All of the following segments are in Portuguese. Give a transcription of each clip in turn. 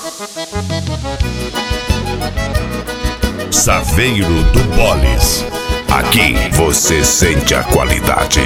Saveiro do Polis. Aqui você sente a qualidade.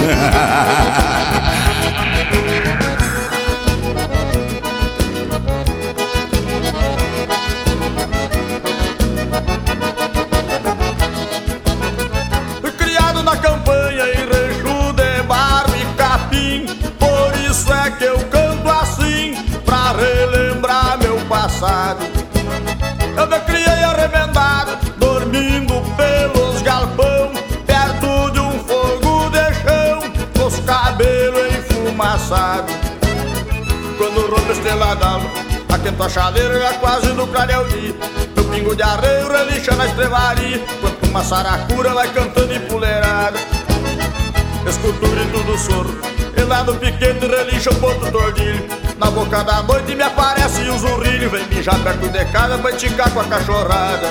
Criado na campanha em rancho de barro e capim, por isso é que eu canto assim, pra relembrar meu passado. Eu me criei arremendado, dormindo pelos galpão, perto de um fogo de chão, com os cabelos enfumaçados. Quando rompe a estrela d'alva, aquento a chaleira já quase no clareio dia. Meu pingo de arreio relincha na estrevaria, quanto uma saracura vai cantando empoleirada. Escuto o grito do soro, e lá no piquete relincha o ponto tordilho. Na boca da noite me aparece o zurrilho, vem mijar perto de casa pra enticar com a cachorrada.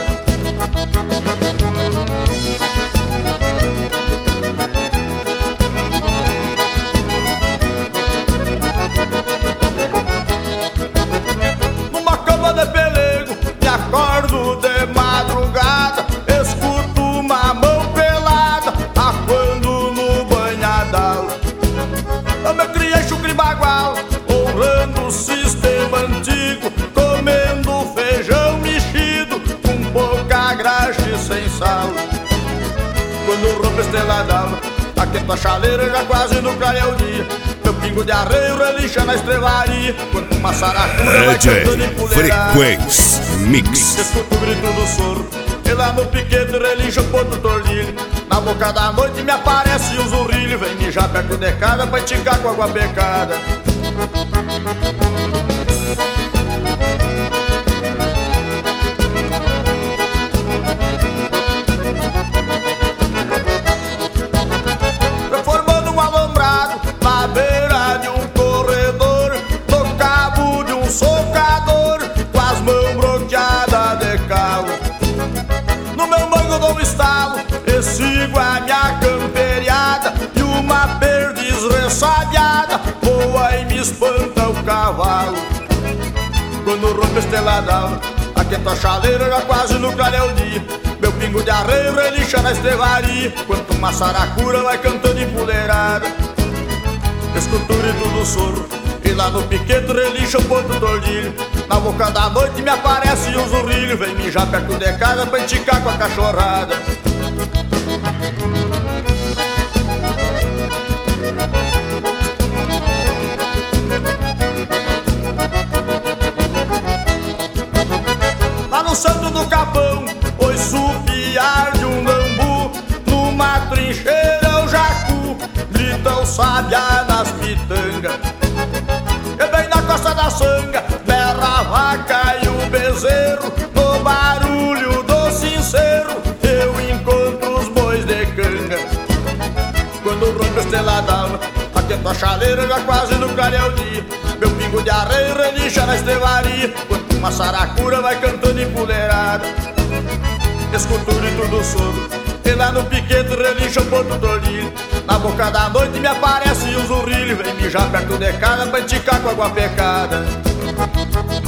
Numa cama de pelego, me acordo de madrugada, escuto uma mão pelada, aquando no banhadal. Eu me criei chucre bagual, honrando o sistema antigo, comendo feijão mexido, com pouca graxa e sem sal. Quando rompe a estrela d'alva, aquento a chaleira já quase no clareio dia. Meu pingo de arreio relincha na estrevaria, quando uma saracura vai cantando empoleirada. Frequência Mix. Escuto o grito do soro, e lá no piquete relincha o ponto tordilho. Na boca da noite me aparece o zurrilho, vem mijar perto de casa pra enticar com água pecada. Formando um alambrado na beira de um corredor, no cabo de um socador, com as mãos bloqueadas de calo. No meu mango dou um estalo e sigo a minha camperiada, e uma perdiz ressabiada voa e me espanta o cavalo. Quando rompe a estrela d'alva, aquento a chaleira já quase no clareio dia. Meu pingo de arreio relincha na estrevaria, quanto uma saracura vai cantando empoleirada. Escuto o grito do soro, e lá no piquete relincha o ponto tordilho. Na boca da noite me aparece o zurrilho, vem mijar perto de casa pra enticar com a cachorrada. Lá no Santo do Capão, ouço o piar de um bambu, numa trincheira o jacu grita o sabiá nas pitangas. E bem na costa da sanga berra a vaca e o bezerro, no barulho do sincero eu encontro os bois de canga. Quando rompe a estrela d'alva, aquento a chaleira já quase no clareio dia. Meu pingo de arreio relincha na estrevaria, quando uma saracura vai cantando empoleirada. Escuto o grito do soro, e lá no piquete relincha o ponto tordilho. Na boca da noite me aparece o zurrilho, vem mijar perto de casa pra enticar com água pecada.